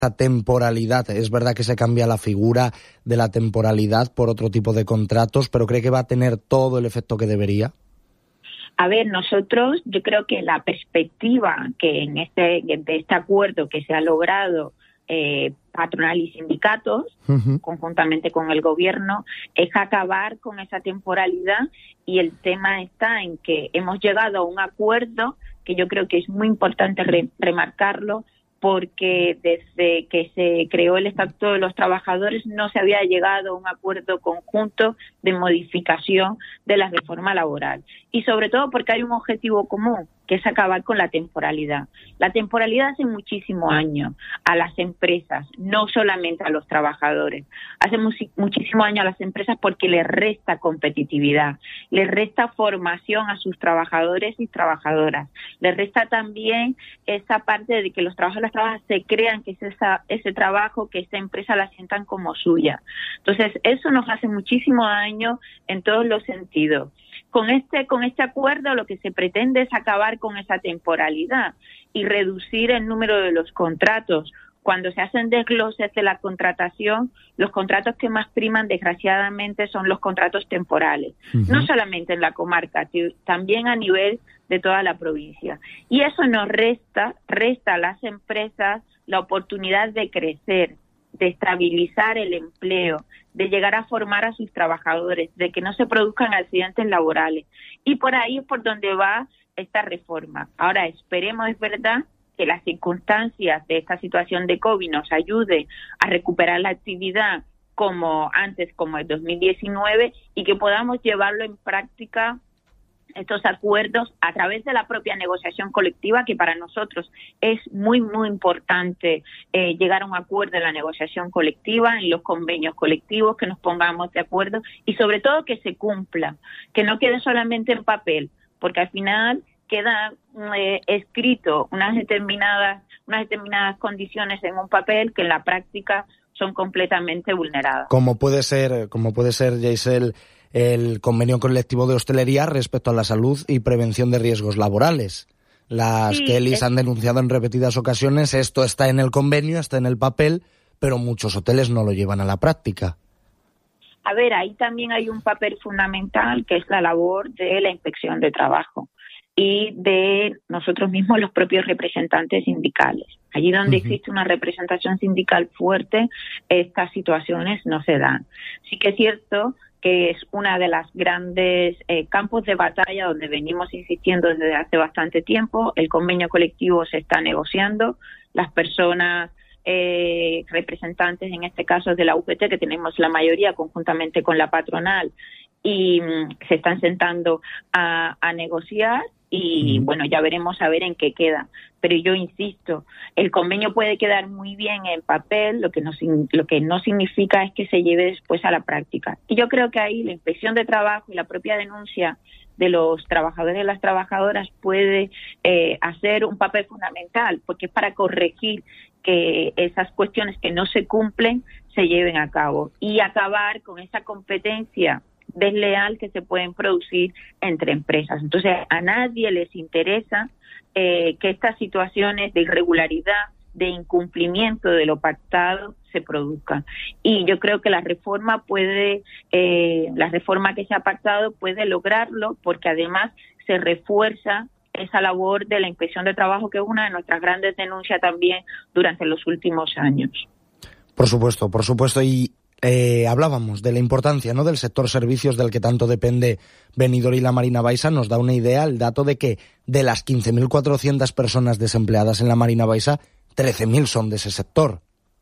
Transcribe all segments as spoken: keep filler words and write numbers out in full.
esta temporalidad? Es verdad que se cambia la figura de la temporalidad por otro tipo de contratos, pero ¿cree que va a tener todo el efecto que debería? A ver, nosotros, yo creo que la perspectiva que en este, de este acuerdo que se ha logrado eh, patronal y sindicatos, uh-huh. conjuntamente con el gobierno, es acabar con esa temporalidad, y el tema está en que hemos llegado a un acuerdo que yo creo que es muy importante re- remarcarlo, porque desde que se creó el Estatuto de los Trabajadores no se había llegado a un acuerdo conjunto de modificación de la reforma laboral. Y sobre todo porque hay un objetivo común, que es acabar con la temporalidad. La temporalidad hace muchísimos años a las empresas, no solamente a los trabajadores. Hace mu- muchísimos años a las empresas porque les resta competitividad, les resta formación a sus trabajadores y trabajadoras, les resta también esa parte de que los trabajadores y las trabajadoras se crean que es esa, ese trabajo, que esa empresa la sientan como suya. Entonces, eso nos hace muchísimo daño en todos los sentidos. Con este, con este acuerdo lo que se pretende es acabar con esa temporalidad y reducir el número de los contratos. Cuando se hacen desgloses de la contratación, los contratos que más priman, desgraciadamente, son los contratos temporales. Uh-huh. No solamente en la comarca, también a nivel de toda la provincia. Y eso nos resta, resta a las empresas la oportunidad de crecer, de estabilizar el empleo, de llegar a formar a sus trabajadores, de que no se produzcan accidentes laborales. Y por ahí es por donde va esta reforma. Ahora esperemos, es verdad, que las circunstancias de esta situación de COVID nos ayude a recuperar la actividad como antes, como el dos mil diecinueve, y que podamos llevarlo en práctica, estos acuerdos, a través de la propia negociación colectiva, que para nosotros es muy, muy importante eh, llegar a un acuerdo en la negociación colectiva, en los convenios colectivos, que nos pongamos de acuerdo y sobre todo que se cumpla, que no quede solamente en papel, porque al final queda eh, escrito unas determinadas, unas determinadas condiciones en un papel que en la práctica son completamente vulneradas. Como puede ser, como puede ser, Geisel, el convenio colectivo de hostelería respecto a la salud y prevención de riesgos laborales. Las sí, Kellys es... han denunciado en repetidas ocasiones, esto está en el convenio, está en el papel, pero muchos hoteles no lo llevan a la práctica. A ver, ahí también hay un papel fundamental, que es la labor de la inspección de trabajo y de nosotros mismos, los propios representantes sindicales. Allí donde uh-huh. existe una representación sindical fuerte, estas situaciones no se dan. Sí que es cierto que es una de las grandes eh, campos de batalla donde venimos insistiendo desde hace bastante tiempo. El convenio colectivo se está negociando, las personas eh, representantes, en este caso de la U G T, que tenemos la mayoría conjuntamente con la patronal, y mm, se están sentando a, a negociar. Y bueno, ya veremos a ver en qué queda. Pero yo insisto, el convenio puede quedar muy bien en papel, lo que no, lo que no significa es que se lleve después a la práctica. Y yo creo que ahí la inspección de trabajo y la propia denuncia de los trabajadores y las trabajadoras puede eh, hacer un papel fundamental, porque es para corregir que esas cuestiones que no se cumplen se lleven a cabo y acabar con esa competencia desleal que se pueden producir entre empresas. Entonces, a nadie les interesa eh, que estas situaciones de irregularidad, de incumplimiento de lo pactado se produzcan. Y yo creo que la reforma puede, eh, la reforma que se ha pactado puede lograrlo, porque además se refuerza esa labor de la inspección de trabajo, que es una de nuestras grandes denuncias también durante los últimos años. Por supuesto, por supuesto. Y Eh, hablábamos de la importancia, ¿no?, del sector servicios, del que tanto depende Benidorm y la Marina Baixa. Nos da una idea el dato de que de las quince mil cuatrocientas personas desempleadas en la Marina Baixa, trece mil son de ese sector.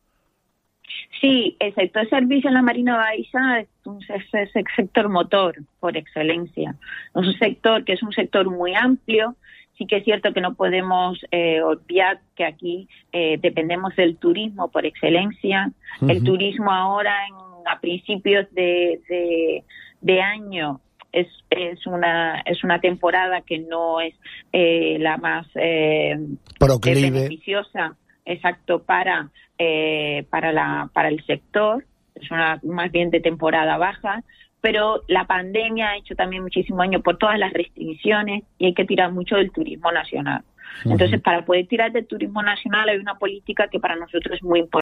Sí, el sector servicio en la Marina Baixa es un es el sector motor por excelencia. Es un sector que es un sector muy amplio. Sí que es cierto que no podemos eh, obviar que aquí eh, dependemos del turismo por excelencia. Uh-huh. El turismo ahora, en, a principios de, de, de año, es, es una es una temporada que no es eh, la más eh, beneficiosa, exacto, para eh, para la para el sector. Es una más bien de temporada baja. pero la pandemia ha hecho también muchísimo daño por todas las restricciones y hay que tirar mucho del turismo nacional. Uh-huh. Entonces, para poder tirar del turismo nacional hay una política que para nosotros es muy importante.